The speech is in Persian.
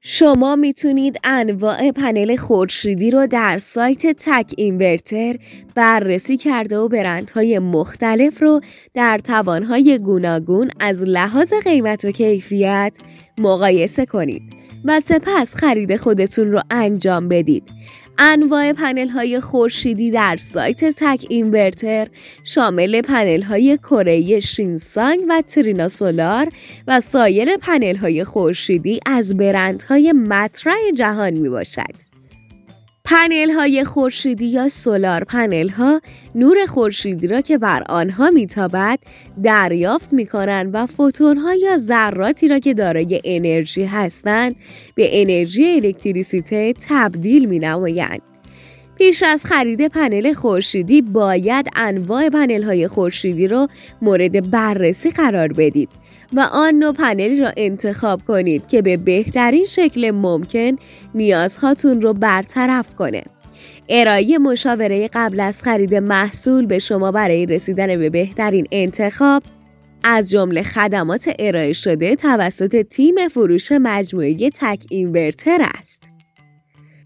شما میتونید انواع پنل خورشیدی رو در سایت تک اینورتر بررسی کرده و برندهای مختلف رو در توانهای گوناگون از لحاظ قیمت و کیفیت مقایسه کنید و سپس خرید خودتون رو انجام بدید. انواع پنل های خورشیدی در سایت تک اینورتر شامل پنل های کره شینسانگ و ترینا سولار و سایر پنل های خورشیدی از برندهای مطرح جهان می باشد. پنل های خورشیدی یا سولار پنل ها نور خورشیدی را که بر آنها میتابد دریافت می کنند و فوتون ها یا ذراتی را که دارای انرژی هستند به انرژی الکتریسیته تبدیل می نمایند. پیش از خرید پنل خورشیدی باید انواع پنل های خورشیدی را مورد بررسی قرار بدید و آن نوع پنلی را انتخاب کنید که به بهترین شکل ممکن نیازهاتون رو برطرف کنه. ارائه مشاوره قبل از خرید محصول به شما برای رسیدن به بهترین انتخاب از جمله خدمات ارائه شده توسط تیم فروش مجموعه تک اینورتر است.